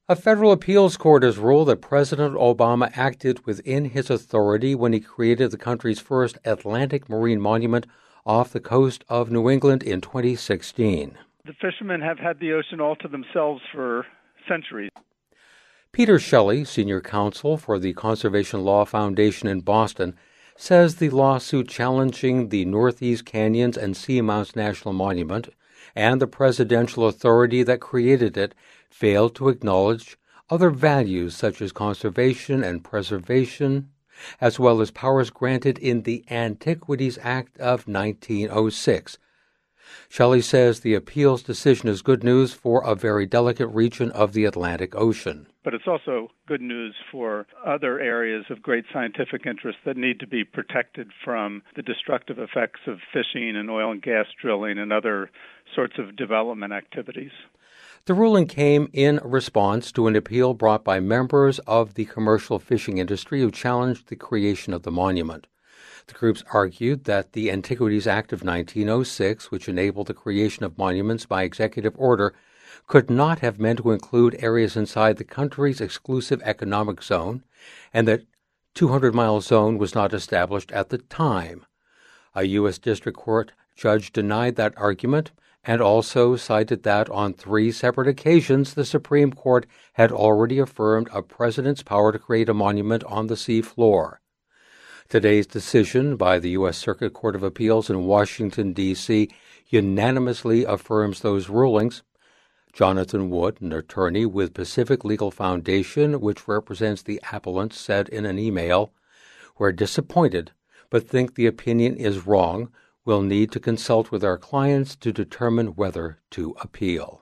A federal appeals court has ruled that President Obama acted within his authority when he created the country's first Atlantic marine monument off the coast of New England in 2016. The fishermen have had the ocean all to themselves for centuries. Peter Shelley, senior counsel for the Conservation Law Foundation in Boston, says the lawsuit challenging the Northeast Canyons and Seamounts National Monument and the presidential authority that created it failed to acknowledge other values such as conservation and preservation, as well as powers granted in the Antiquities Act of 1906. Shelley says the appeals decision is good news for a very delicate region of the Atlantic Ocean. But it's also good news for other areas of great scientific interest that need to be protected from the destructive effects of fishing and oil and gas drilling and other sorts of development activities. The ruling came in response to an appeal brought by members of the commercial fishing industry who challenged the creation of the monument. The groups argued that the Antiquities Act of 1906, which enabled the creation of monuments by executive order, could not have meant to include areas inside the country's exclusive economic zone, and that 200-mile zone was not established at the time. A U.S. District Court judge denied that argument and also cited that on 3 separate occasions the Supreme Court had already affirmed a president's power to create a monument on the sea floor. Today's decision by the U.S. Circuit Court of Appeals in Washington, D.C., unanimously affirms those rulings. Jonathan Wood, an attorney with Pacific Legal Foundation, which represents the appellants, said in an email, "We're disappointed, but think the opinion is wrong. We'll need to consult with our clients to determine whether to appeal."